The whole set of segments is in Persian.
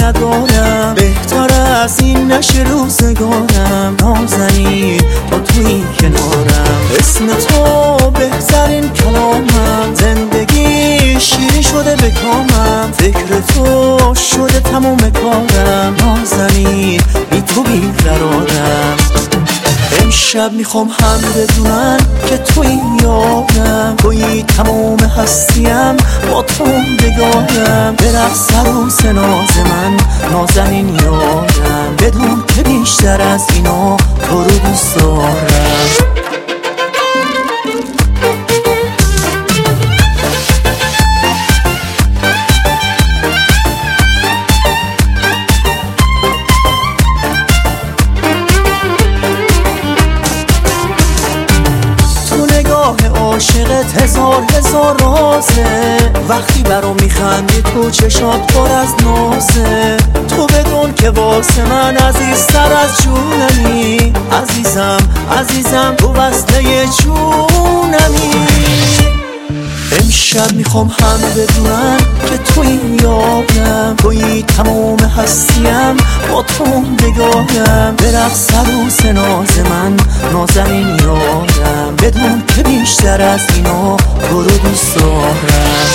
ندارم، بهتر از این نشه روزگارم. نازنین با توی کنارم، اسم تو بهترین کلامم. زندگی شیرین شده به کامم، فکر تو شده تموم کارم. نازنین بی تو بیقرارم. امشب میخوام هم بدونن که توی یارم، توی تمام هستیم، با تو بگایم. برقص عروس ناز من، نازنین یارم. بدون که بیشتر از اینا تو رو دوست دارم. عاشقت هزار رازه، وقتی برام میخندی تو چشات پر از نازه. تو بدون که واسه من عزیزتر از جونمی، عزیزم تو وصله جونمی. امشب میخوام هم بدونن که توی یارم، توی تمام هستیم، با تو بگایم. برقص عروس ناز من، نازنین یارم. بدون که بیشتر از اینا تو رو دوست دارم.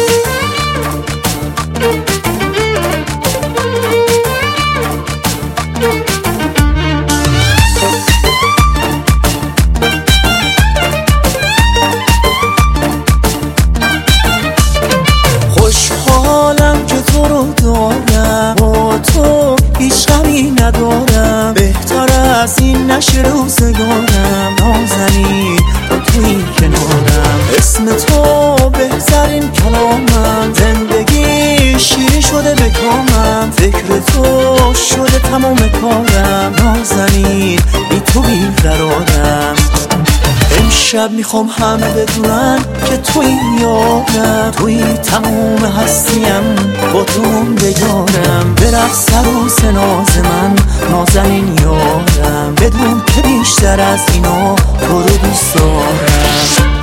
خوشحالم که تو رو دارم، با تو هیچ غمی ندارم. بهتر از این نشه روزگارم. نازنین با توی کنارم، اسم تو بهترین کلامم. زندگی شیرین شده به کامم، فکر تو شده تمام کارم. نازنین بی تو بیقرارم. امشب میخوام هم بدونن که توی یارم، توی تمام هستیم، با تو بگارم. برقص عروس ناز من، نازنین یارم. بدون که بیشتر از اینا تو رو دوست دارم.